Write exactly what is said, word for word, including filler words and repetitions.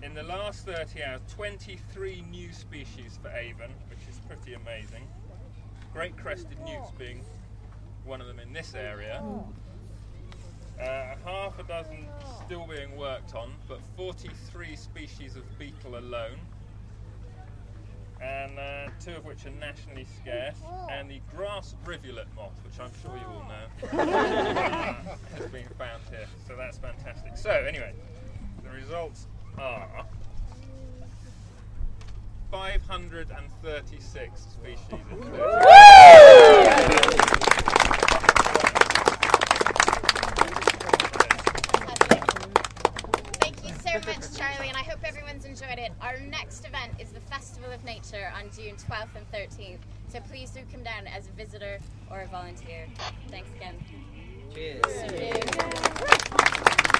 in the last thirty hours, twenty-three new species for Avon, which is pretty amazing. Great crested newts being one of them in this area. Uh, half a dozen still being worked on, but forty-three species of beetle alone, and uh, two of which are nationally scarce, and the grass rivulet moth, which I'm sure you all know, uh, has been found here. So that's fantastic. So anyway, the results are five hundred thirty-six species in thirty. So much, Charlie, and I hope everyone's enjoyed it. Our next event is the Festival of Nature on June twelfth and thirteenth, so please do come down as a visitor or a volunteer. Thanks again. Cheers. Cheers.